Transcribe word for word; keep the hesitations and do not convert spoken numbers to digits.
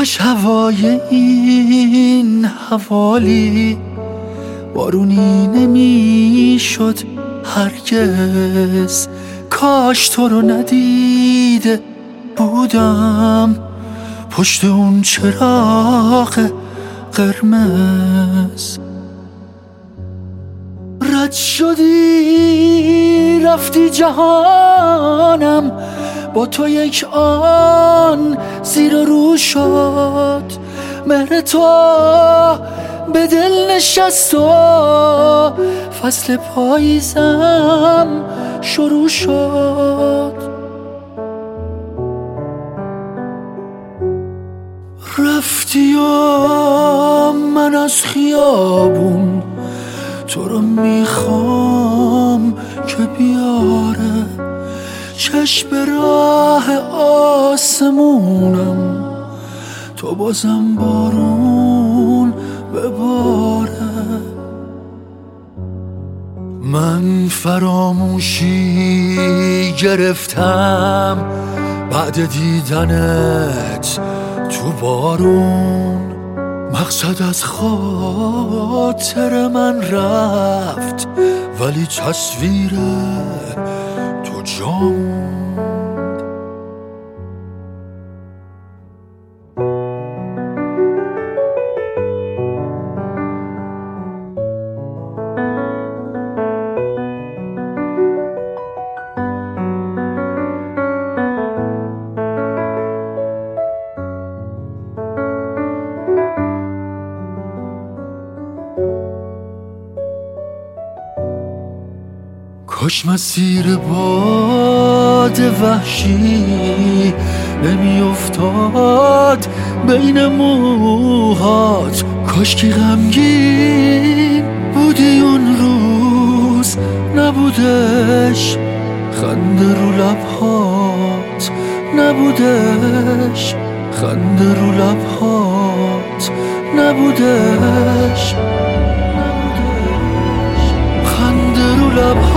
کاش هوای این حوالی بارونی نمی شد هرگز. کاش تو رو ندیده بودم پشت اون چراغ قرمز. رد شدی رفتی جهانم، با تو یک آن زیر و رو شد. مهر تو به دل نشست و فصل پاییزم شروع شد. رفتی و من از خیابون تو رو میخوام که بیاره. چشم به راه آسمونم تو بازم بارون بباره. من فراموشی گرفتم بعد دیدنت تو بارون. مقصد از خاطر من رفت ولی تصویر تو جام. کاش مسیر باد وحشی نمی افتاد بین موهات. کاش که غمگین بودی اون روز نبودش خنده رو لبهات. نبودش خنده رو لبهات. نبودش خنده رو لبهات.